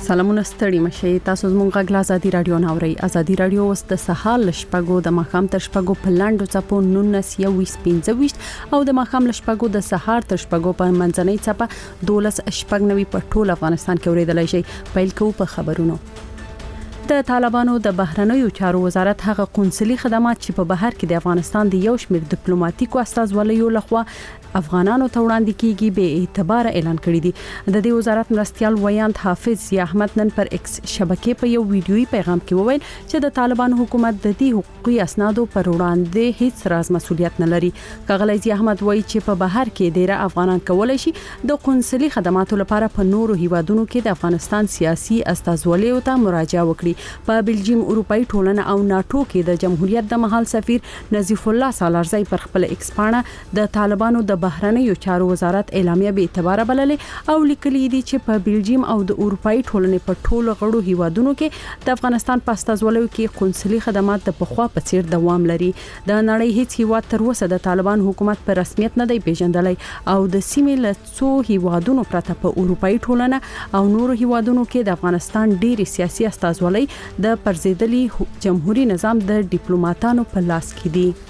سلامونه ستړي مشه تاسو زموږ غږ ازادي رادیو ناوړي ازادي رادیو اوس د سهار لشپګو د مخام تر شپګو په لاندو چپو 19:15 او د مخام لشپګو د سهار تر شپګو په منځنۍ چپه 12:09 په ټول افغانستان کې اوریدلای شي. پیل کوو په خبرونو. د طالبانو د بهرنیو چارو وزارت هغه قونسلي خدمات چې په بهر کې د افغانستان د یو شمېر ډیپلوماټیکو استازولیو لخوا افغانانو ته وړاندې کیږي به اعتبار اعلان کړی دی. د دې وزارت مرستيال ویاند حافظ ضیا احمد نن پر ایکس شبکې په یو ویډیويي پیغام کې وویل چې د طالبانو حکومت د دې حقوقي اسنادو پر وړاندې هیڅ راز مسولیت نه لري. کاغلی ضیا احمد وایي چې په بهر کې ډیره افغانان کولای شي د قونسلي خدماتو لپاره په نورو هیوادونو کې د افغانستان سیاسي استازولیو ته مراجعه وکړي. په بلجیم اروپאי ټولنه او ناتو کې د جمهوریت د محل سفیر نظیف الله سالارزی پر خپل ایکس پاڼه د طالبانو د بهرنیو چارو وزارت اعلامیه به اعتبار بللې او لیکلي دي چې په بلجیم او د اروپאי ټولنې په ټولو غړو هیوادونو کې د افغانستان په استازولیو کې قونسلي خدمات د پخوا په څیر دوام لري. د نړۍ هیڅ هیواد تر اوسه د طالبان حکومت په رسمیت نه دی پیژندلی او د سیمې له څو هیوادونو پرته په اروپאי ټولنه او نورو هیوادونو کې د افغانستان ډېری سیاسي استازولۍ د پرزیدلي جمهوریت نظام د ډیپلوماټانو په لاس کې دي.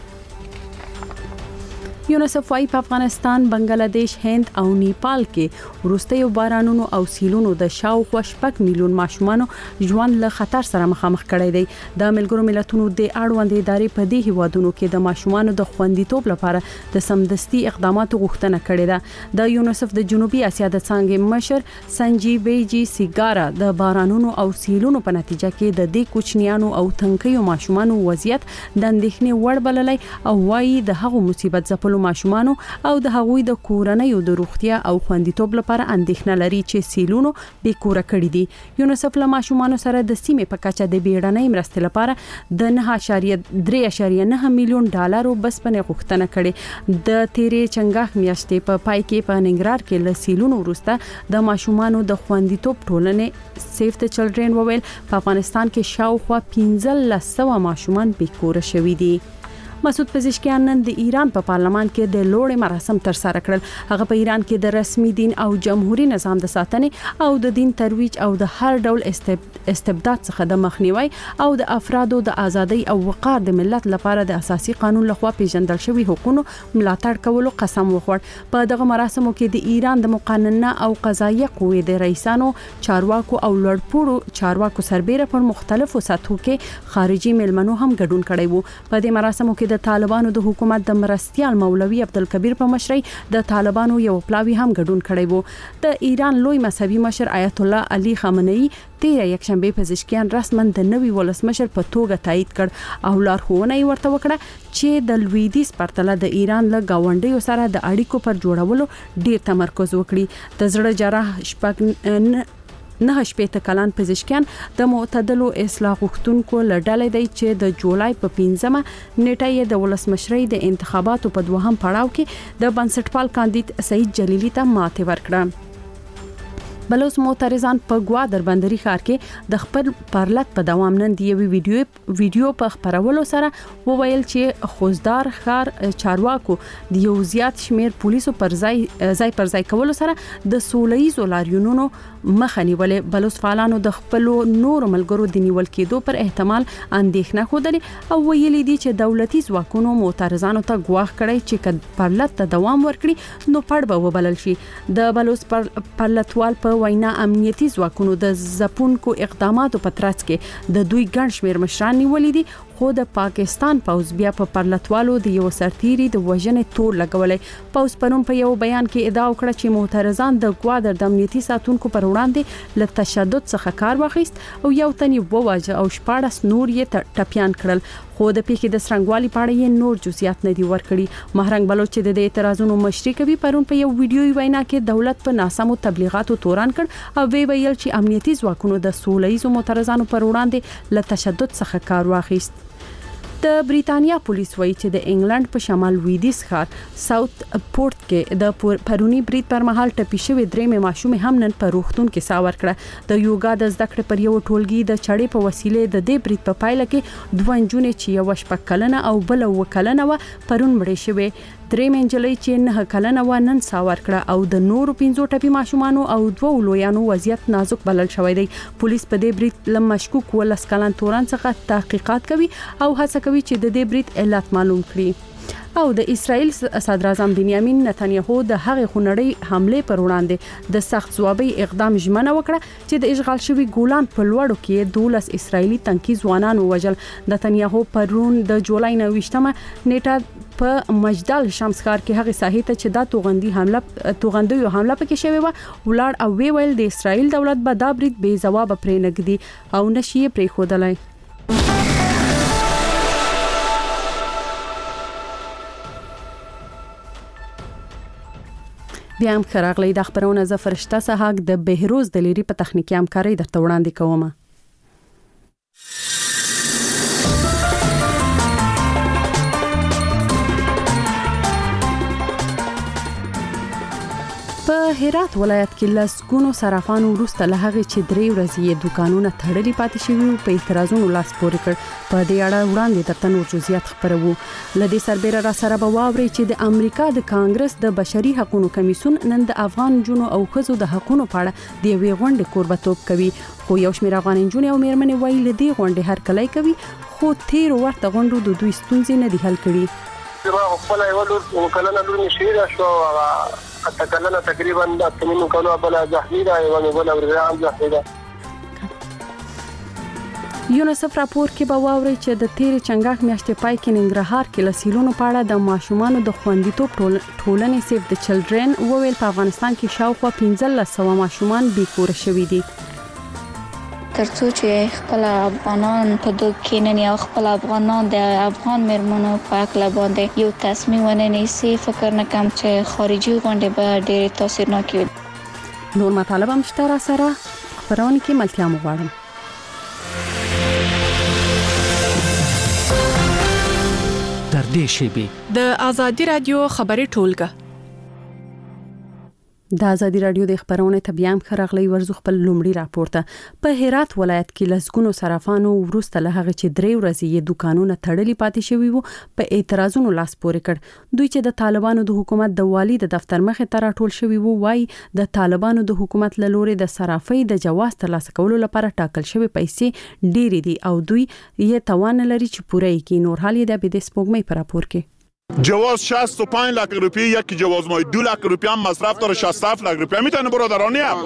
یونیسف وايي په افغانستان، بنگلاديش، هند او نیپال کې وروستیو بارانونو او سیلونو د شاوخوا 6 میلیون ماشومان ژوند له خطر سره مخامخ کړی دی. د ملګرو ملتونو د اړوند ادارې په دې هیوادونو کې د ماشومان د خوندیتوب لپاره د سمدستي اقداماتو غوښتنه کړې ده. د یونیسف د جنوبي اسیا د څانګې مشر سنجي بیجی سیګارا د بارانونو او سیلونو په نتیجه کې د دې کوچنیانو او تنکیو ماشومان وضعیت د اندېښنې وړ بللی او وايي د هغو مصیبت ځپلو ماشومان او د هغوی د کورنۍ د روغتیا او خوندیتوب لپاره اندېښنه لري چې سیلونو به کور کړی دي. یونیسف له ماشومان سره د سیمې په کچه د بیړنۍ مرستې لپاره د 9.3 میلیون ډالر بسپنې غوښتنه کړې. د تیرې چنګاښ میاشتې په پای کې په ننګرهار کې له سیلونو وروسته د ماشومان د خوندیتوب ټولنې سیف د چلډرن وویل په افغانستان کې شاوخوا 1500 ماشومان به کور شوي دي. مسعود پزشکیان نن د ایران په پارلمان کې د لوړې مراسم تر سره کړل. هغه په ایران کې د رسمي دین او جمهوریت نظام د ساتنې او د دین ترویج او د هر ډول استبداد څخه د مخنیوي او د افرادو د ازادۍ او وقار د ملت لپاره د اساسي قانون لخوا پیژندل شوی حقوقو ملاتړ کولو قسم وخوړ. په دغه مراسمو کې د ایران د مقننه او قضایه قوې د رئیسانو، چارواکو او لوړپوړو چارواکو سربېره پر مختلفو سطحو کې خارجي مېلمنو هم ګډون کړی وو. په دې مراسمو کې د طالبانو د حکومت د مرستيال مولوي عبدالکبیر په مشرۍ د طالبانو یو پلاوی هم ګډون کړی وو. د ایران لوی مذهبي مشر آیت الله علي خامنه‌ای تیر یکشنبه پزشکیان رسما د نوي ولسمشر په توګه تایید کړ او لارښوونه یې ورته وکړه چې د لویدیځ پرتله د ایران له گاونډیو سره د اړیکو پر جوړولو ډیر تمرکز وکړي. د زړه جراح 9 کلن پزشکیان د معتدلو اصلاح غوښتونکو لړډلې دی چې د جولای په 15مه نیټه یې د ولسمشرۍ د انتخاباتو په دوهم پړاو کې د بنسټپال کاندید سعید جلیلی ته ماتې ورکړه. بلوچ معترضان په ګوادر بندري ښار کې د خپل پرلط په دوام نن دی ویډیو په خبرولو سره وویل چې خوزدار ښار چارواکو د یو زیات شمیر پولیسو پر ځای کولو سره د سوله‌ییزو لاریونونو مخه نیولې. بلوچ فعالانو د خپل نور ملګرو د نیول کېدو پر احتمال اندېښنه خوده او ویلي دي چې دولتي ځواکونو معترضانو ته ګواښ کړی چې کله پرلط ته دوام ورکړي نو پړ به وبلل شي. د بلوچ پرلطوال په وینا امنیتي ځواکونو د ځپونکو اقداماتو په ترڅ کې د دوی ګڼ شمیر مشران نیولې دي خو د پاکستان پوز بیا په پرلطوالو د یو سرتیری د وژنې تور لګولې. پوز پرون په یو بیان کې ادعا وکړه چې معترضان د ګوادر د امنیتي ساتونکو پر وړاندې له تشدد څخه کار واخیست او یو تن یې وواژه او 14 نور یې ټپيان کړل. خو د پیښې د څرنګوالي په اړه یې نور جزئیات نه دي ورکړي. مهرنګ بلوچ چې د اعتراضونو مشري کوي پرون په یو ویډیوي وینا کې دولت په ناسمو تبلیغاتو توران کړ او ویل چې امنیتي ځواکونو د سوله‌ییزو معترضانو پر وړاندې له تشدد څخه کار واخیست. د بریتانیا پولیس وایي چې د انګلند په شمال لویدیځ ښار ساوث پورت کې د پرونی برید پر مهال ټپي شوی درېمې ماشومې هم نن په روغتون کې ساه ورکړه. د یوګا د زده کړې پر یو ټولګي د چړې په وسیلې د دې برید په پایله کې 2 نجونې چې یو 6 کلنه او بل 9 کلنه و پرون مړې شوې. درې منجلې چې 9 کلنه و نن ساور کړه او د نورو 15 ټپي ماشومانو او 2 لویانو وضعیت نازک بلل شوی دی. پولیس په دې برید لم مشکوک ولس کلن تورن څخه تحقیقات کوي او هڅه کوي چې د دې برید علت معلوم کړي. او د اسرائیل صدر اعظم بنیامین نتنیاهو د هغې خونړۍ حمله پر وړاندې د سخت ځوابي اقدام ژمنه وکړه چې د اشغال شوی ګولان په لوړو کې 12 اسرائیلي تنکي ځوانان وژل. نتنیاهو پرون د جولای 29مه نیټه په مجدل شمس ښار کې هغه ساحې ته چې دا توغندیو حمله پکې شوی و ولړ او ویل د اسرائیل دولت به دا برید بې ځواب پرې نګدي او نشي پرې خودلای. بیا هم خراغلی د خبرونه ز فرشته سهاک د بهروز د لیری په تخنیکی همکاري درته وړاندې کوم. په هرات ولایت کې لسګونو صرافانو وروسته له هغه چې 3 ورځې دکانونه تړلي پاتې شوي په اعتراضونو لاس پورې کړ. په دې اړه وړاندې درته نور جزئیات خبرو. لدې سربېره را سره به واوري چې د امریکا د کانګرس د بشري حقوقو کمیسیون نن د افغان جنو او خزو د حقوقو په اړه د یوې غونډې کوربتوب کوي. خو یو شمېر افغان جنو او میرمنې وایي لدې غونډې هر کله کوي خو تیر ورته غونډو د دوی ستونزې نه دي حل کړي. خپل یو لور کلنه لور نشیره شو اتکلنا تقریبا د تمنو کلو بلا جهیدا یو بل ورغام جهیدا. یونیسف راپور کې به واوري چې د تیر چنګاښ میاشتې پای کې ننګرهار کې لسیلونو په اړه د ماشومانو د خوندیتوب ټولنې سیف د چلډرن وویل په افغانستان کې شاوخوا 1500 ماشومان بې کوره شوي دي. ترڅو چې خپل افغانان په دوه کې نه یا خپل افغانان د افغان مرمنو په اړه باندې یو تصمیم ونیسي فکر نه کوم چې خارجي غونډې به ډېر تاثیرناک وي. نور مطالب هم شته را سره خبرونه کې ملتیا مغواړم. در دې شیبي د ازادي رادیو خبري ټولګه د ازادي رادیو د خبرونه ته بیا هم خراغلی ورزو خپل لومړی راپورته. په هرات ولایت کې لسګونو صرافانو وروسته له هغه چې 3 ورځې دکانونه تړلي پاتې شوي وو په اعتراضونو لاس پورې کړ. دوی چې د طالبانو د حکومت د والی د دفتر مخې ته راټول شوي وو وایي د طالبانو د حکومت له لوري د صرافۍ د جواز ترلاسه کولو لپاره ټاکل شوی پیسې ډېرې دي او دوی یې توان لري چې پوره کړي. نور حال یې د بده سپوږمۍ پر راپور کې جواز 65 लाख रुपये یکی جواز ما 2 लाख रुपये هم مصرف داره 67 लाख रुपये میتونه برادرانی هم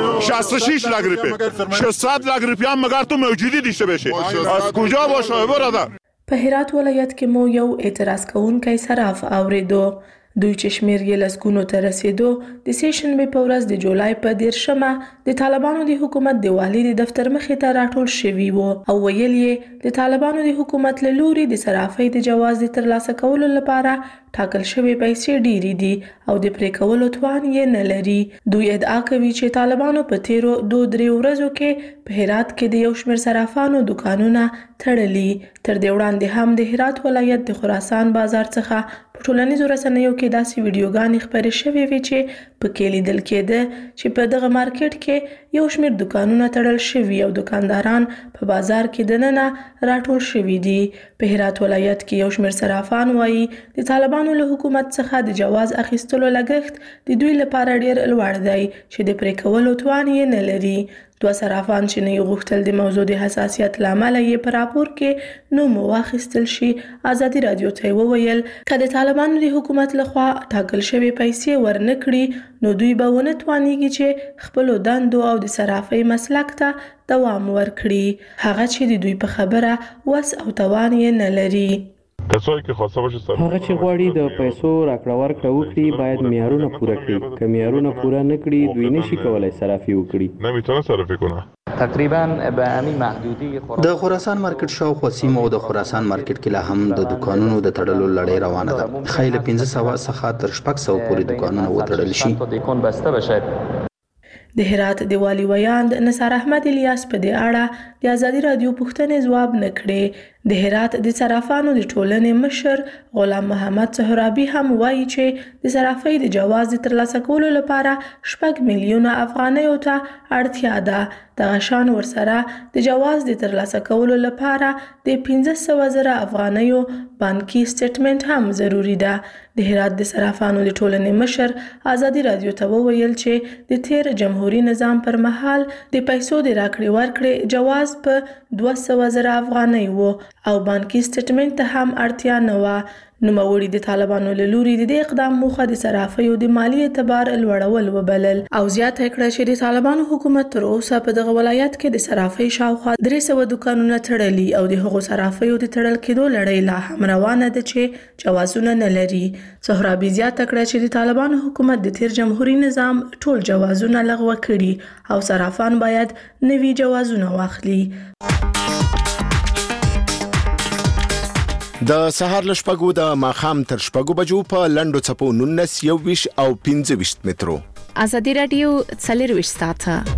66 लाख रुपये 600 लाख रुपये هم مگر تو موجودی دیشته بشه از کجا باشه برادر. په هرات ولایت کې مو یو اعتراض کوونکی صراف اوریدو. دوی چې شمیر یې لسګونو ته رسیدو د سیشنبې په ورځ د جولای په 10مه د طالبانو د حکومت د والی د دفتر مخې ته راټول شوي وو او ویل یې د طالبانو د حکومت له لوري د صرافۍ د جواز د ترلاسه کولو لپاره ټاکل شوی پیسې ډېرې دي او د پرې کولو توان یې نه لري. دوی ادعا کوي چې طالبانو په تیرو 2-3 ورځو کې په هرات کې د یو شمېر صرافانو دکانونه تړلي. تر دې وړاندې هم د هرات ولایت د خراسان بازار څخه په ټولنیزو رسنیو کې داسې ویډیوګانې خپرې شوې وې چې په کې لیدل کېده چې په دغه مارکیټ کې یو شمېر دکانونه تړل شوي او دکانداران په بازار کې دننه راټول شوي دي. په هرات ولایت کې یو شمېر صرافان وایي د طالبانو له حکومت څخه د جواز اخیستلو لګښت د دوی لپاره ډیر لوړ دی چې د پرې کولو توان یې نه لري. دوه صرافان چې نه غوښتل د موضوع د حساسیت لامل یې په راپور کې نو واخیستل شي ازادي رادیو ته وویل چې د طالبانو د حکومت لخوا ټاکل شوی پیسې ورنکړي نو دوی به ونه توانیږي چې خپل دندو او د صرافۍ مسلک ته دوام ورکړي. هغه چې د دوی په خبره وس او توان یې نه لري. کسایی که خواسته باشه هغه چې غواړي د پیسو راکړه ورکړه وکړي باید معیارونه پوره کړي. که معیارونه پوره نه کړي دوی نشي کولای صرافي وکړي. نمیتونه صرافی کنه. تقریبا به همین محدودی د خراسان مارکیټ شاوخوا سیمو او د خراسان مارکیټ کې لا هم د دکانونو د تړلو لړۍ روانه ده. خیل 1500 څخه تر 600 پورې دکانونه وتړل شي. دکان بسته بشه. د هرات د والی ویاند نثار احمد الیاس په دې اړه د ازادي رادیو پوښتنې ځواب نه کړې. د هرات د صرافانو د ټولنې مشر غلام محمد سهرابي هم وایي چې د صرافۍ د جواز د ترلاسه کولو لپاره 6 میلیونه افغانیو ته اړتیا ده. دغه شان ورسره د جواز د ترلاسه کولو لپاره د 15,000 افغانیو بانکي سټیټمنټ هم ضروری ده. د هرات د صرافانو د ټولنې مشر ازادي رادیو ته وویل چې د تیر جمهوریت نظام پر مهال د پیسو د راکړې ورکړې جواز په 200,000 افغانۍ وو او بانکي سټیټمنټ ته هم اړتیا نه و. نوموړي د طالبانو له لوري د دې اقدام موخه د صرافیو د مالی اعتبار لوړول وبلل او زیاته کړه چې د طالبانو حکومت تر اوسه په دغه ولایت کې د صرافۍ شاوخوا 300 دکانونه تړلي او د هغو صرافیو د تړل کېدو لړۍ لا هم روانه ده چې جوازونه نه لري. سهرابي زیاته کړه چې د طالبانو حکومت د تیر جمهوریت نظام ټول جوازونه لغوه کړي او صرافان باید نوي جوازونه واخلي. د سهار لشپګو د ماخام تر شپګو بجو په لندو چپو 19 21 او 25 مترو. ازادي رادیو 24 ساعته.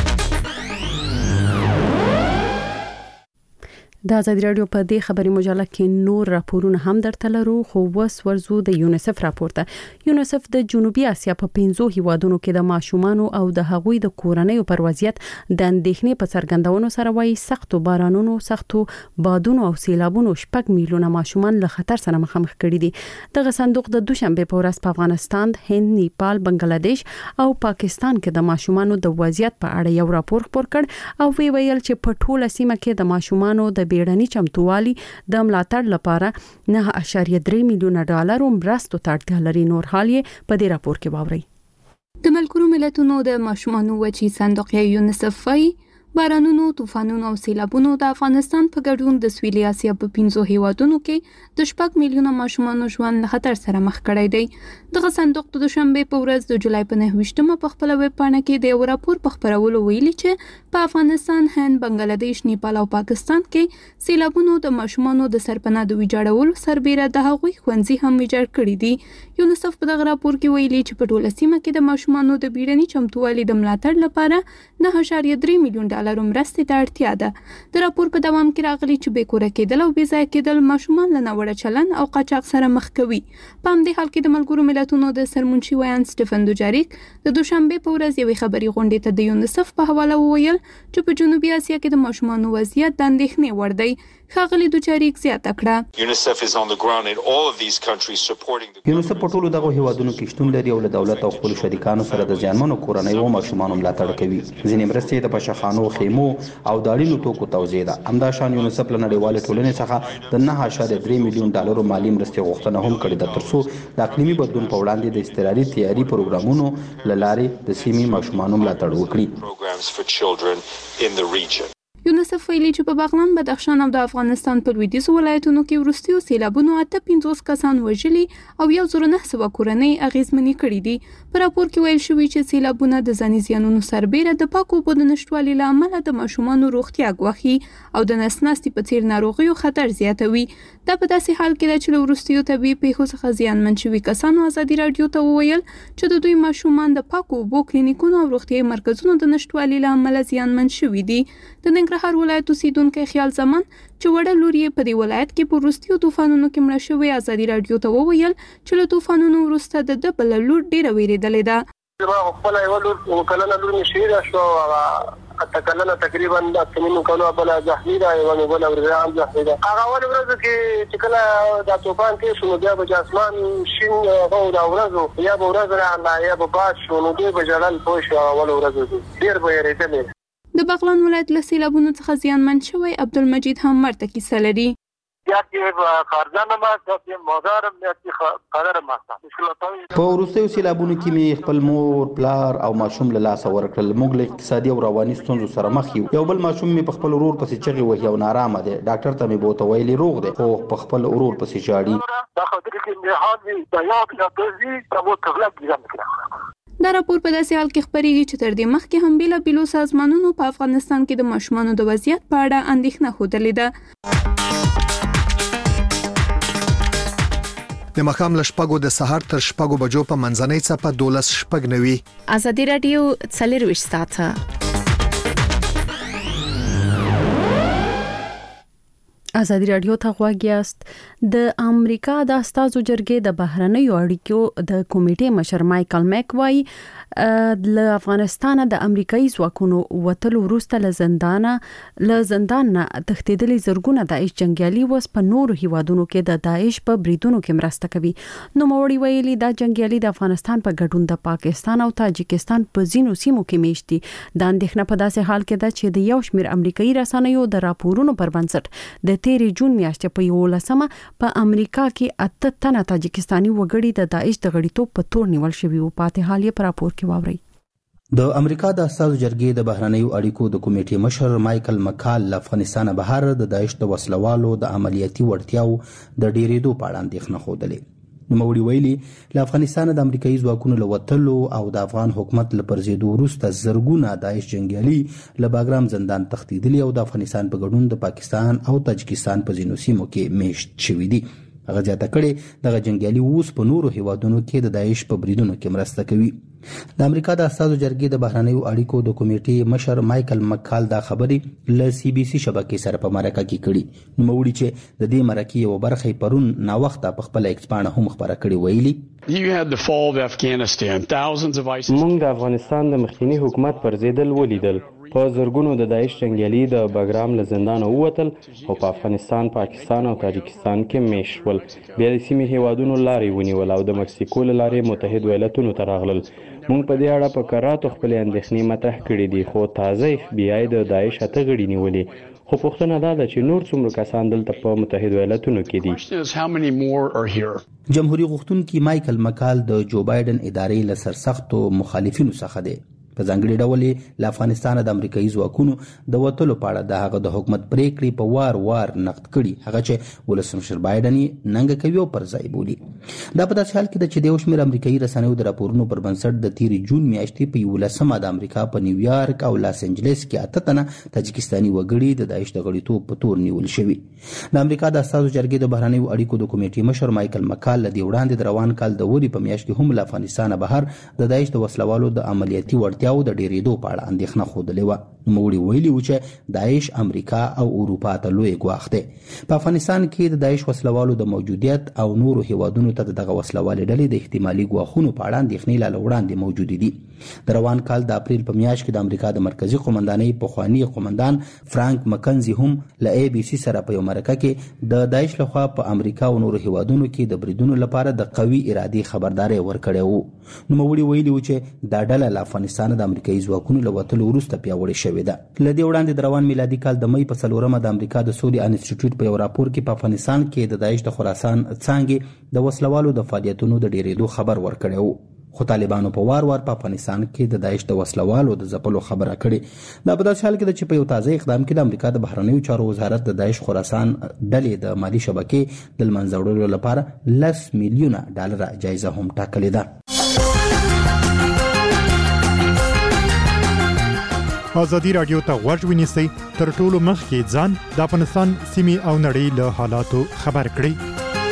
د ازادي رادیو په دې خبري مجله کې نور راپورونه هم درته لرو خو وس ورزو د یونیسف راپورته. یونیسف د جنوبي اسیا په 15 هیوادونو کې د ماشومان او د هغوی د کورنۍ پر وضعیت د اندېښنې په څرګندونو سره وایي سختو بارانونو سختو بادونو او سیلابونو 6 میلیونه ماشومان له خطر سره مخامخ کړي دي. دغه صندوق د دوشنبه په ورځ په افغانستان، هند، نیپال، بنگلاديش او پاکستان کې د ماشومان د وضعیت په اړه یو راپور خپور کړ او ویل چې په ټوله سیمه کې د ماشومان د بیړني چمتووالي د ملاتړ لپاره 9.3 میلیونه ډالر مرستو ته اړتیا لري. نور حال یې په دې راپور کې واورئ. د ملګرو ملتونو د ماشومانو وچی صندوق یونیسف وايي بارانونو، طوفانونو او سیلابونو د افغانستان په ګډون د سویلي اسیا په 15 هیوادونو کې د 6 میلیونه ماشومان ژوند له خطر سره مخ کړی دی. دغه صندوق د دوشنبه په ورځ د جولای په 9 په خپل ویب پاڼه کې د یو راپور په خبرولو ویلي چې په افغانستان، هند، بنگلاديش، نیپال او پاکستان کې سیلابونو د ماشومانو د سرپناه د ویجاړولو سربېره د هغوی ښوونځي هم ویجاړ کړي دي. یونیسف په دغه راپور کې ویلي چې په ټوله سیمه کې د ماشومانو د بیړني چمتووالي د ملاتړ لپاره 9.3 میلیون ډالر مرستې ته اړتیا ده. د راپور په دوام کې راغلي چې بې کوره کېدل او بې ځایه کېدل ماشومان له ناوړه چلند او قاچاق سره مخ کوي. په همدې حال کې د ملګرو ملتونو د سرمنشي ویان سټیفن دوجاریک د دوشنبه په ورځ یوې خبري غونډې ته د یونیسف په حواله وویل چې په جنوبي اسیا کې د ماشومانو وضعیت د اندېښنې وړ دی. ښاغلي دوجاریک زیاته کړه یونیسف په ټولو دغه هیوادونو کې شتون لري او له دولت او خپل شریکانو سره د ځانمنو کورنیو او ماشومانو ملاتړ کوي. ځینې مرستې د پشخانو، خیمو او د اړینو توکو توزیع ده. همداشان یونیسف له نړیوالې ټولنې څخه د 9.3 میلیون ډالرو مالی مرستې غوښتنه هم کړې ده ترڅو د اقلیمي بدلون په وړاندې د اضطراري تیاري پروګرامونو له لارې د سیمې ماشومانو ملاتړ وکړي. یونیسف ویلي چې په بغلان، بدخشان او د افغانستان په لویدیځو ولایتونو کې وروستیو سیلابونو 58 کسان وژلي او 1900 کورنۍ اغیزمنې کړې دي. په راپور کې ویل شوی چې سیلابونه د ځاني زیانونو سربېره د پاکو اوبو د نشټوالي له امله د ماشومانو روغتیا ګواښي او د نس ناستي په څیر ناروغیو خطر زیاتوي. دا په داسې حال کې ده چې له وروستیو طبي پیښو څخه زیانمن شوي کسانو ازادي رادیو ته وویل چې د دوی ماشومان د پاکو اوبو کلینیکونو او روغتیايي مرکزونو د نشټوالي له امله زیانمن شوي دي. د ننګرهار ولایت اوسیدونکو خیال زمان چې وړه لور یې په دې ولایت کې په وروستیو طوفانونو کې مړه شوې ازادي رادیو ته وویل چې له طوفانونو وروسته د بل لور ډیره ویریدلې ده. ما خپل یو لور کلنه لور نشیره شو اتکلنا تقریبا د تمنو کولو بل جهیدا یو بل ورغام جهیدا هغه ول ورځ کې چې کله د طوفان کې شنو بیا د اسمان شین او د ورځو یا د ورځ را یا په باد شنو دی بجلال پوش اول ورځ ډیر به ریټلې. د بغلان ولایت له سیلابونو څخه زیانمن شوی عبدالمجید هم مرته کیسه لري. په وروستیو سیلابونو کې مې خپل مور، پلار او ماشوم له لاسه ورکړل. موږ له اقتصادي او رواني ستونزو سره مخ یو. یو بل ماشوم مې په خپل ورور پسې چغې وهي او نارامه دی. ډاکټر ته مې بوته ویلي روغ دی خو په خپل ورور پسې ژاړي. دا راپور په داسې حال کې خبرېږي چې تر دې مخکې هم بیلابیلو سازمانونو په افغانستان کې د ماشومانو د وضعیت په اړه اندېښنه ښودلې ده. د ماښام له شپږو د سهار تر شپږو بجو په منځنۍ څپه 12:09. ازادي رادیو 24 ساعته. ازادي رادیو ته غوږ یاست. د امریکا د استازو جرګې د بهرنیو اړیکو د کمیټې مشر مایکل میک وایي له افغانستان د امریکایي ځواکونو وتلو وروسته له زندان نه تښتېدلي زرګونه داعش جنگیالي وس په نورو هیوادونو کې د داعش په بریدونو کې مرسته کوي. نو موري ویلي دا جنگیالي د افغانستان په ګډون د پاکستان او تاجکستان په ځینو سیمو کې میشتي. د اندېښنه په داسې حال کې ده چې د یو شمېر امریکایي رسنیو د راپورونو پر بنسټ د تیرې جون میاشتې په 11 په امریکا کې 8 تنه تاجکستاني وګړي د داعش د غړیتوب په تور نیول شوي وو. پاتې حال یې پر راپور کې واوري. د امریکا د استازو جرګې د بهرنیو اړیکو د کمیټې مشر مایکل مکال له افغانستان بهر د داعش د وسلوالو د عملیاتي وړتیاو د ډیرېدو په اړه اندېښنه خوده. نوموړي ویلي له افغانستان د امریکایي ځواکونو له وتلو او د افغان حکومت له پرځېدو وروسته زرګونه داعش جنگیالي له باګرام زندان تښتېدلي او د افغانستان په ګډون د پاکستان او تاجکستان په ځینو سیمو کې میشت شوي دي. هغه زیاته کړې دغه جنگیالي اوس په نورو هیوادونو کې د داعش په بریدونو کې مرسته کوي. د امریکا د استازو جرګې د بهرنیو اړیکو د کمیټې مشر مایکل مکال دا خبرې له سی بي سي شبکې سره په مرکه کې کړي. نوموړي چې د دې مرکې یو برخه پرون ناوخته په خپل ایکسپانه هم خبره کړې ویلي موږ د افغانستان د مخکنی حکومت پر ضد ولیدل. په زرګونو د داعش جنگیالي د باګرام له زندان ووتل او په افغانستان، پاکستان او تاجکستان کې میشول. بیا د سیمې هیوادونو لارې ونیول او د مکسیکو له لارې متحد ایالاتونو ته راغلل. موږ په دې اړه په کراتو خپل اندېښنې مطرح کړې دي، خو تازه اف بی آی د داعش اته غړي نیولې. خو پوښتنه دا ده چې نور څومره کسان دلته په متحد ایالاتونو کې دي. جمهوریت غوښتونکي مایکل مکال د جو بایدن ادارې له سرسختو مخالفینو څخه دی. په ځانګړي ډول له افغانستان د امریکایي ځواکونو د وتلو په اړه د هغه د حکومت پریکړې په وار نقد کړي، هغه چې ولسمشر بایدن یې ننګه کوي او پر ځای بولي. دا په داسې حال کې ده چې د یو شمېر امریکایي رسنیو د راپورونو پر بنسټ د تیرې جون میاشتې په 11 د امریکا په نیویارک او لاس انجلس کې 8 تنه تاجکستاني وګړي د داعش د غړیتوب په تور نیول شوي. د امریکا د استازو جرګې د بهرنیو اړیکو د کمیټې مشر مایکل مکال له دې وړاندې د روان کال د وري په میاشت کې هم له افغانستان بهر د داعش د وسلوالو د عملیاتي وړتیاو د ډیرېدو په اړه اندېښنه ښودلې وه. نوموړي ویلي و چې داعش امریکا او اروپا ته لوی ګواښ دی. په افغانستان کې د داعش وسلوالو د موجودیت او نورو هیوادونو ته دغه وسلوالې ډلې د احتمالي ګواښونو په اړه اندېښنې لا وړاندې موجودې دي. د روان کال د اپریل په میاشت کې د امریکا د مرکزی قومندانۍ پخوانی قومندان فرانک مکنزي هم له ای بي سي سره په یو مرکه کې د داعش لخوا په امریکا او نورو هیوادونو کې د بریدونو لپاره د قوي ارادې خبرداري ورکړې وو. نوموړي ویلي و چې دا ډله له افغانستان د امریکایي ځواکونو له وتلو وروسته پیاوړې شوې ده. له دې وړاندې د روان میلادي کال د مې په 4 د امریکا د سولې انسټیټیوټ په یو راپور کې په افغانستان کې د داعش د خراسان څانګې د وسلوالو د فعالیتونو د ډیرېدو خبر ورکړی وو. خو طالبانو په وار په افغانستان کې د داعش د وسلوالو د ځپلو خبره کړې. دا په داسې حال کې ده چې په یو تازه اقدام کې د امریکا د بهرنیو چارو وزارت د داعش خراسان ډلې د مالی شبکې د لمنځه وړلو لپاره $10 میلیونه جایزه هم ټاکلې ده. ازادي رادیو ته غوږ ونیسئ، تر ټولو مخکې ځان د افغانستان سیمې او نړۍ له حالاتو خبر کړئ.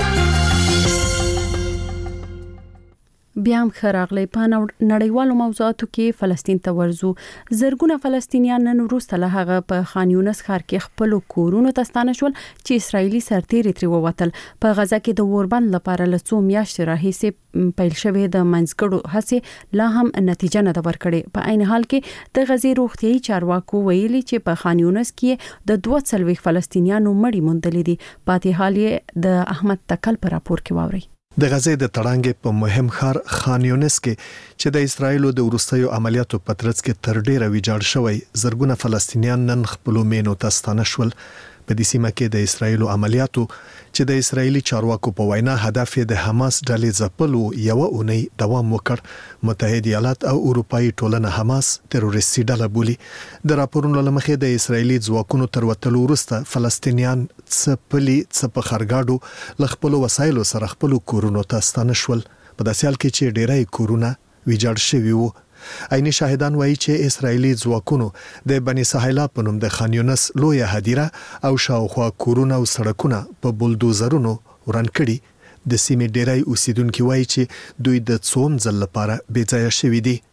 بیا هم خراغلی په نړیوالو موضوعاتو کې فلسطین ته ورزو. زرګونه فلسطینیان نن وروسته له هغه په خان یونس ښار کې خپل کورونو ته ستانه شول چې اسرایلی سرتیري ترې ووتل. په غزا کې د اوربند لپاره له څو میاشتې راهیسې پیل شوې د منځګړو هڅې لا هم نتیجه نه ده ورکړې. په عین حال کې د غزې روغتیايي چارواکو ویلي چې په خان یونس کې د 42 فلسطینیانو مړي موندلې دي. پاتې حال یې د احمد تکل په راپور کې واوري. د غزې د تړانګې په مهم ښار خان یونس کې چې د اسرایلو د وروستیو عملیاتو په ترڅ کې تر ډیره ویجاړ شوی، زرګونه فلسطینیان نن خپل مینو ته ستانه شول. په دې سیمه کې د اسرایلو عملیاتو چې د اسرایلی چارواکو په وینا هدف یې د حماس ډلې ځپلو یو اونۍ دوام وکړ. متحده ایالات او اروپאי ټولنه حماس تروریستي ډله بولي. د راپورونو لمخې د اسرایلی ځواکونو تر وتلو وروسته فلسطینیان څپلي په خرګاډو ل خپل وسایلو سره خپل کورونو ته ستانه شول. په داسې حال کې چې ډیرای کورونه ویجاړ شوي وو. عیني شاهدان وایي چې اسرایلی ځواکونو د بني سهیلا په نوم د خان یونس لوی هدیره او شاوخوا کورونه او سړکونه په بولدوزرونو وران کړي. د سیمې ډیری اوسیدونکو وایي چې دوی د څوم ځل لپاره بې ځایه شوي دي.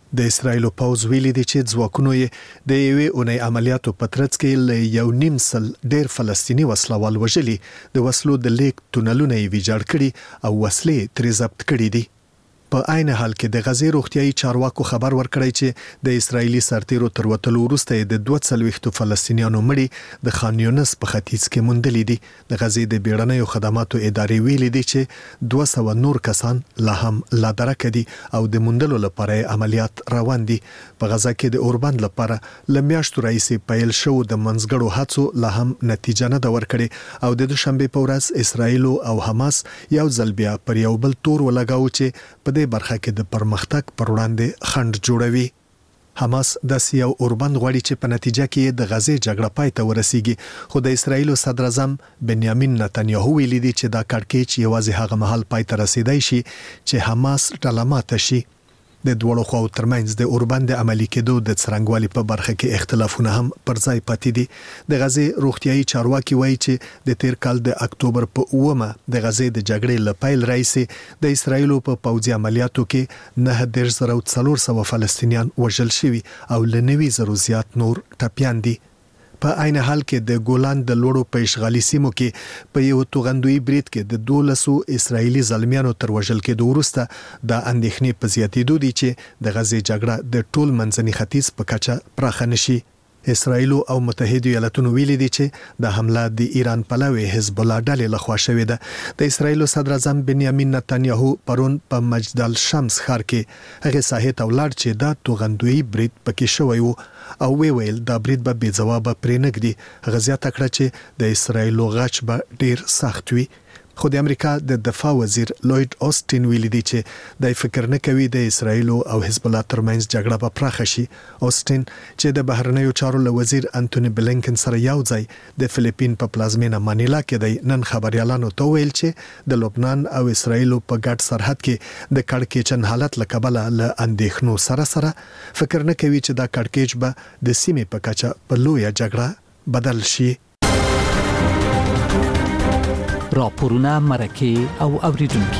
د اسرایل پوز ویلي دی چې ځواکونو یې د یوې اونۍ عملیاتو په ترڅ کې له 1.5 سل ډېر فلسطینی وسلوال وژلي، د وسلو د لیک تونلونه یې ویجاړ کړي او وسلې ترې ضبط کړي دي. په عین حال کې د غزې روغتیايي چارواکو خبر ورکړی چې د اسرایلی سرتیرو تر وتلو وروسته د 240 فلسطینیانو مړي د خان یونس په ختیځ کې موندلي دي. د غزې د بیړنیو خدماتو ادارې ویلي دي چې 200 نور کسان لا هم لا درکه دي او د موندلو لپاره عملیات روان دي. په غزه کې د اوربند لپاره لمیاشتو راځي پیل شو د منځګړو هڅو لا هم نتیجه نه دا ورکړي او د دوشنبه په ورځ اسرایل او حماس یو ځل بیا پر یو بل تور ولګاو چې په دې برخه کې د پرمختګ پر وړاندې خنډ جوړوي. حماس د سیاو اوربند غواړي چې په نتیجه کې د غزې جګړه پای ته ورسیږي، خو د اسرایل صدر اعظم بنیامین نتنیاهو ویلي دی چې دا کړکېچ یوازې هغه مهال پای ته رسیدای شي چې حماس ډله ماته شي. د دوړو خواو ترمنځ د اوربند عملی کېدو د څرنګوالي په برخه کې اختلافونه هم پر ځای پاتې دي. د غزې روغتیايي چارواکي وایي چې د تیر کال د اکتوبر په 9مه د غزې د جګړې له پیل راځي د اسرایل په پوځي عملیاتو کې 9400 فلسطینیان وژل شوي او ل 9000 زیات نور ټپیان دي. په عین حال کې د ګولان د لوړو په اشغالي سیمو کې په یو توغندوی برید کې د 12 اسرایلی ځلمیانو تر وژل کېدو وروسته د اندېښنې په زیاتېدو دي چې د غزې جګړه د ټول منځني ختیځ په کچه پراخه نشي. اسرایل او متحده ایالاتونو ویلي دي چې د حمله د ایران پلوي حزب الله ډلې لخوا شوې ده. د اسرایل صدر اعظم بنیامین نتنیاهو پرون په مجدل شمس ښار کې هغه ساحه ته ولاړ چې دا توغندوی برید پکې شوی وو او ویل دا برید به بې ځوابه پرې نګدي. غزیات کړه چې د اسرایل غچ به ډیر سخت وي. خو د امریکا د دفاع وزیر لوید اوسټین ویلي دی چې د فکر نه کوي د اسرایل او حزب الله ترمنځ جګړه به پراخه شي. اوسټین چې د بهرنیو چارو له وزیر انټونی بلینکن سره یو ځای د فلیپین په پلازمینه مانیلا کې دی نن خبريالانو ته ویل چې د لبنان او اسرایل په ګډ سرحد کې د کړکېچن حالت لکبله له اندېښنو سره فکر نه کوي چې دا کړکېچ به د سیمې په کچه په لویه جګړه بدل شي. راپورونه مرکه او اوریدونکو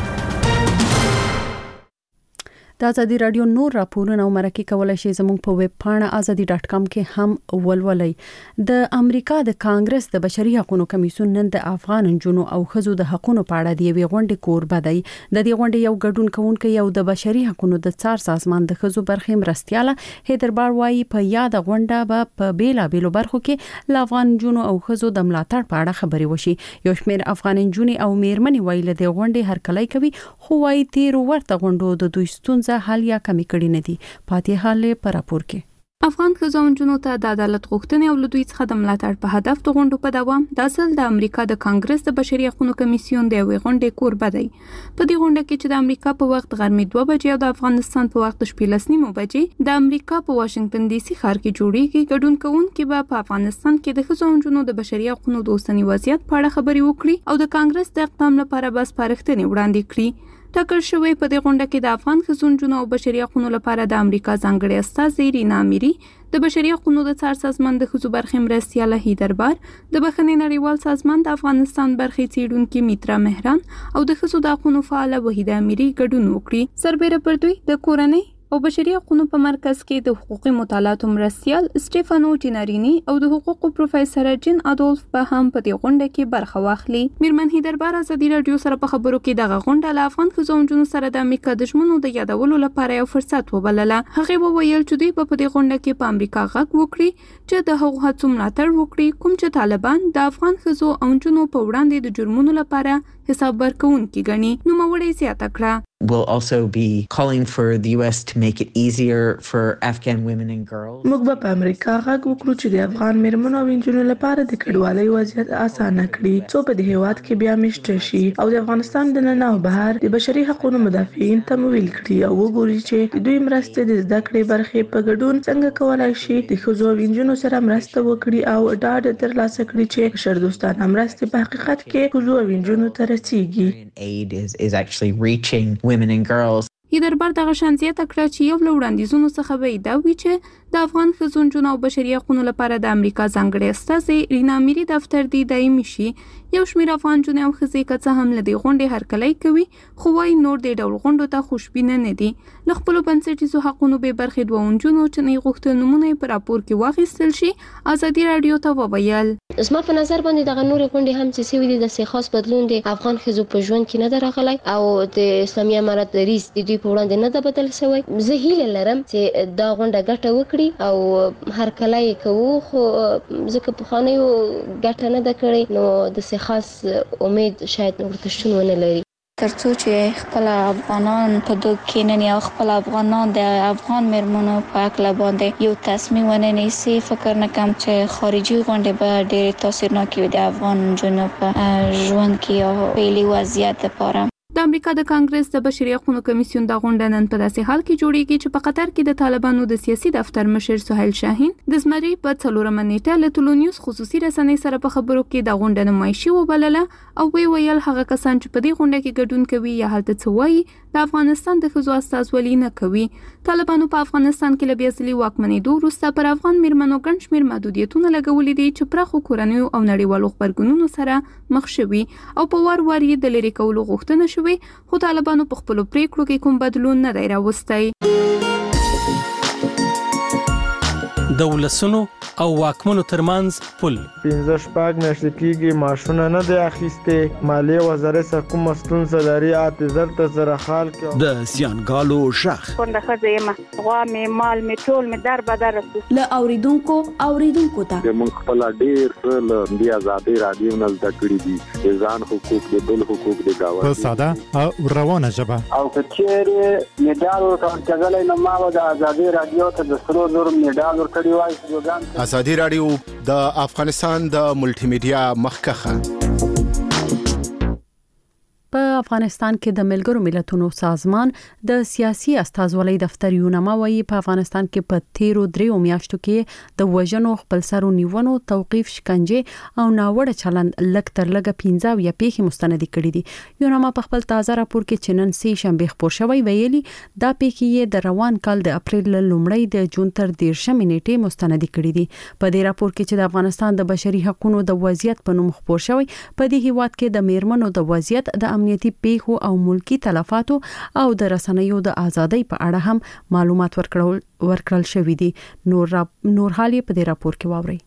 د ازادي رادیو نور راپورونه او مرکه کولای شي زموږ په ویب پاڼه azadi.com کې هم ولولئ. د امریکا د کانګرس د بشري حقوقو کمیسیون نن د افغان جنونو او خزو د حقوقو په اړه د یوې غونډې کوربه دی. د دې غونډې یو ګډون کوونکی یو د بشري حقوقو د څار سازمان د خزو برخې مرستياله هیدربار وایي په یاد غونډه به په بیلا بیلو برخو کې د افغان جنونو او خزو د ملاتړ په اړه خبري وشي. یو شمېر افغان جنونو او میرمنې وایي له دې غونډې هرکلی کوي، خو وایي تیر ورته غونډو د دوی ستونزه حل یا کمی کړي نه دي. پاتې حال پر راپور کې افغان ښځو ته د عدالت غوښتنې او لدوی څخه د ملاتړ په هدف د غونډو په دوام د اصل د امریکا د کانګرس د بشري حقوقو کمیسیون د یوې غونډې کوربه دی. په دې غونډه کې چې د امریکا په وخت غرمې 2 بجې او د افغانستان په وخت 15:30 بجې د امریکا په واشنگټن ډي سي ښار کې جوړیږي. ګډون کوونکي به په افغانستان کې د ښځو د بشري حقوقو د اوسنی وضعیت په اړه خبري وکړي او د کانګرس د اقدام لپاره بس پارښتنې وړاندې کړي. ټاکل شوی په دې غونډه کې د افغان ښځو او بشري حقوقو لپاره د امریکا ځانګړي استازي رینا اميري، د بشري حقوقو د څار سازمان د خزو برخې مرستياله هیدربار، د بخښنې نړیوال سازمان د افغانستان برخې څیړونکو میترا مهران او د خزو د حقوقو فعال وحیده اميري ګډون وکړي. سربېره پر دوی د کورنۍ او بشري حقوقو په مرکز کې د حقوقي مطالعاتو مرستيال سټيفانو جینارینی او د حقوقو پروفیسور جین اډولف په هم په دې غونډه کې برخه واخلي. میرمن هیدربار ازادي رادیو سره په خبرو کې د غونډه له افغان ښځو سره د امریکا د ژمنو د یادولو لپاره یو فرصت وبلله. هغه وویل چې دوی په دې غونډه کې په امریکا غږ وکړي چې د هغو هڅو ملاتړ وکړي کوم چې طالبان د افغان ښځو او نجونو په وړاندې د جرمونو لپاره حساب ورکوونکي ګڼي. نو موړې زیاته کړه We'll also be calling for the US to make it easier for Afghan women and girls. موږ به په امریکا غږ وکړو چې د افغان میرمنو او نجونو لپاره د کډوالۍ وضعیت اسانه کړي، څو په دې هیواد کې بیا مشته شي او د افغانستان د نن او بهر د بشري حقوقو مدافعین تمویل کړي او وګوري چې د دوی مرستې د زده کړې برخې په ګډون څنګه کولای شي د ښځو او نجونو سره مرسته وکړي او ډاډ ترلاسه کړي چې بشردوستانه مرستې په حقیقت کې ښځو او نجونو ته رسیږي. Aid is actually reaching women and girls. دربار دغه شان زیاته کړه چې یو له وړاندیزونو څخه به دا وي چې د افغان ښځو نجونو او بشري حقوقو لپاره د امریکا ځانګړي استازي رینا میری دفتر دی دایمي شي. یو شمېر افغان نجونې او ښځې که څه هم له دې غونډې هرکلی کوي خو وايي نور دې ډول غونډو ته خوشبینه نه دي. له خپلو بنسټیزو حقونو بې برخې دوه نجونو چې نه غوښتل نومونه یې په راپور کې واخیستل شي ازادي راډیو ته وویل. زما په نظر باندې دغه نورې غونډې هم چې سوي دي داسې خاص بدلون د افغان ښځو په ژوند کې نه ده راغلی او د اسلامي امارت دریځ د دوی په وړاندې نه ده بدل شوی. زه هیله لرم چې دا غونډه ګټه وکړي او هرکلی یې کوو خو ځکه پخوانیو ګټه نه ده کړې نو داسې خاص امید شاید ورته شتون ونه لري. ترڅو چې خپل افغانان په دوه کې نه یا خپل افغانان د افغان مېرمنو په اړه باندې یو تصمیم ونه نیسي فکر نه کوم چې خارجي غونډې به ډېر تاثیرناک وي د افغان جنو په ژوند کې او په وضعیت لپاره. د امریکا د کانګرس د بشري حقوقو کمیسیون د غونډه نن په داسې حال کې جوړیږي چې په قطر کې د طالبانو د سیاسي دفتر مشر سهیل شاهین د زمري په 4 نیټه له ټولنیوز خصوصي رسنۍ سره په خبرو کې د غونډه نمایشي وبلله او ویل هغه کسان چې په دې غونډه کې ګډون کوي یا هلته څه وایي د افغانستان د ښځو استازولي نه کوي. طالبانو په افغانستان کې له بیا ځلې واکمنېدو وروسته پر افغان مېرمنو ګڼ شمېر محدودیتونه لګولي دي چې پراخو کورنیو او نړیوالو غبرګونونو سره مخ شوي او په وار یې د لرې کولو غوښتنه شوې خو طالبانو په خپلو پریکړو کې کوم بدلون نه دی راوستی. د ولسونو او واکمنو ترمنځ پل 15 میاشتې کېږي معاشونه نه دی اخیستې مالیې وزارت سره کومه ستونزه لري اعتذار ته سره حال کې د زیانګالو شخ څنګه ښځه یم غوا مې مال مې ټول مې در بدر له اوریدونکو ته موږ خپل ډېر څه له دې ازادي رادیو نه زده کړي دي ځان حقوق د بل حقوق د گاونډي په ساده او روانه ژبه او کچېره میډال ورکړل نو ما د ازادي رادیو ته د سرو زر میډال ورکړی وای. ازادي رادیو د افغانستان د ملټي میډیا مخکخه. په افغانستان کې د ملګرو ملتونو سازمان د سیاسي استازولۍ دفتر یونما وایي په افغانستان کې په 13 میاشتو کې د وژنو خپلسرو نیونو توقيف شکنجه او ناوړه چلند لږ تر لږه 15 یا پیښې مستند کړي دي. یونما په خپل تازه راپور کې چې نن سې شنبه خبر شوی ویلي دا پیښې د روان کال د اپریل لومړۍ د جون تر 13 نیټې مستند کړي دي. په دې راپور کې چې د افغانستان د بشري حقوقو د وضعیت په نوم خبر شوی په دې هیواد کې د میرمنو د وضعیت د امنیتي پیښو او ملکی تلفاتو او د رسنیو د ازادۍ په اړه هم معلومات ورکړل شوې دي. نور حالي په دې راپور کې واوري.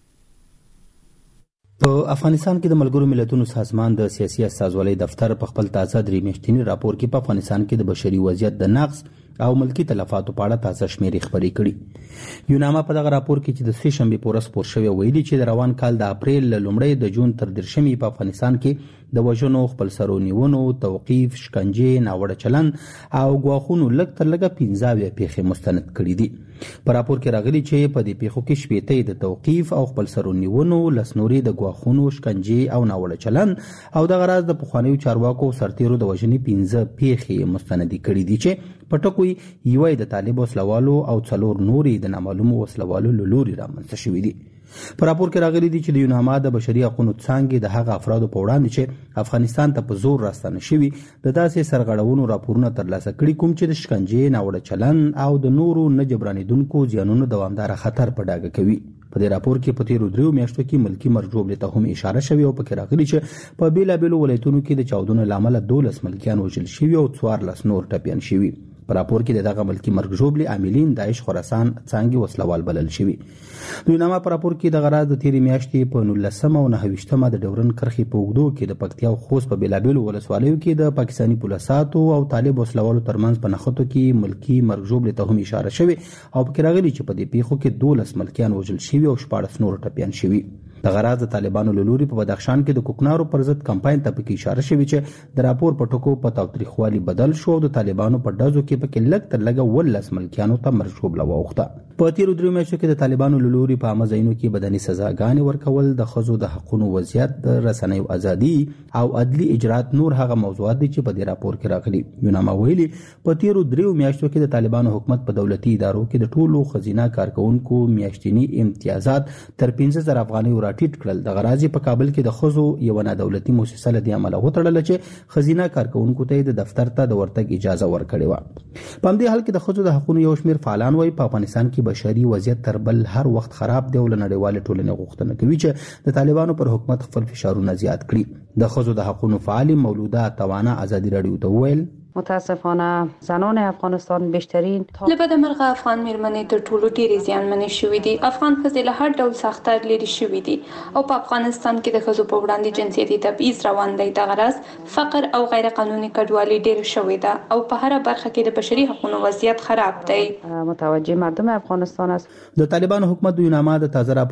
په افغانستان کې د ملګرو ملتونو سازمان د سیاسي استازولۍ دفتر په خپل تازه 3 میاشتنی راپور کې په افغانستان کې د بشري وضعیت د نقص او ملکی تلفاتو په اړه تازه شمیرې خبرې کړي. یوناما په دغه راپور کې چې د سې شنبه پورس خبر شوی ویلي چې د روان کال د اپریل لومړۍ د جون تر 13 په افغانستان کې د وژنو خپلسرو نیونو توقيف شکنجه ناوړه چلند او غواخونو لږ تر لږه 15 پیښې مستند کړي دي. په راپور کې راغلي چې په دې پیښو کې شپېته د توقيف او خپلسرو نیونو لسنوري د غواخونو شکنجه او ناوړه چلند او د غراض د پخوانیو چارواکو سرتیرو د وژنې 15 پیښې مستند کړي دي چې پټکوي یوه د طالب وسلوالو او څلور نوري د نامعلومو وسلوالو لوري رامنځته شوې دي. په راپور کې راغلي دي چې د یوناما د بشري حقوقو څنګه د هغه افرادو په وړاندې چې افغانستان ته په زور راستنه شوي د داسې سرغړونو راپورونه ترلاسه کړي کوم چې د شکنجې ناوړه چلند او د نورو نه جبرانیدونکو زیانونو دوامدار خطر په ډاګه کوي. په دې راپور کې په 13 میاشتو کې ملکی مرجوب ته هم اشاره شوی او پکې راغلي چې په بیلابیلو ولایتونو کې د چاودنو لامل 12 ملکیان وژل شوي او 14 نور ټپیان شوي. په راپور کې دغه ملکی مرګ ژوبلي عاملین داعش خراسان څنګه وسلوال بلل شوی. دوی نامه په راپور کې د غراض د 13 میاشتې په 19 او 29 د ډورن کرخي په وګړو کې د پکتیا او خوست په بیلابیلو ولسوالیو کې د پاکستانی پولیساتو او طالب وسلوالو ترمنځ په نخښتو کې ملکی مرګ ژوبلي ته هم اشاره شوی او پکې راغلي چې په دې پیښو کې 12 ملکیان وژل شوی او 14 نور ټپیان شوی. د غراض د طالبانو لوري په بدخشان کې د کوکنارو پر ضد کمپاین ته پکې اشاره شوی چې د راپور په ټکو په تاوتریخوالي بدل شو او د طالبانو په دازو کې پکې لږ تر لږه 12 ملکیانو ته مرجوب لوخته. په تیرو 3 میاشتو کې د طالبانو له لوري په عامه ځایونو کې بدني سزاګانې ورکول، د ښځو د حقوقو وضعیت، د رسنیو ازادي او عدلي اجرات نور هغه موضوعات دي چې په دې راپور کې راغلي. یوناما ویلي په تیرو 3 میاشتو کې د طالبانو حکومت په دولتي ادارو کې د ټولو خزینه کارکونکو میاشتنی امتیازات تر 15,000 افغانۍ راټیټ کړل. د غرازي په کابل کې د ښځو یو نه دولتي مؤسسه له دې عمله وتړل چې خزینه کارکونکو ته د دفتر ته د ورتګ اجازه ورکړې و. په همدې حال کې د ښځو د حقوقو یو شمېر فعالان وایي په افغانستان کې بشري وضعیت تر بل هر وخت خراب دی او له نړیوالې ټولنې غوښتنه کوي چې د طالبانو پر حکومت خپل فشارونه زیات کړي. د ښځو د حقوقو فعال مولوده توانا ازادي رادیو ته وویل متاسفانه زنان افغانستان بیشترین لبد مرغه افغان میرمنې تر ټولو ډېرې زیانمنې شوې دي. افغان ښځې له هر ډول سختۍ لرې شوې دي او په افغانستان کې د ښځو په وړاندې جنسیتي تبعیض روان دی. د غرض فقر او غیر قانوني کډوالي ډېر شوې ده او په هر برخه کې د بشري حقوقو وضعیت خراب دی. متوجه مردم افغانستان است. د طالبانو حکومت د یوناما د تازه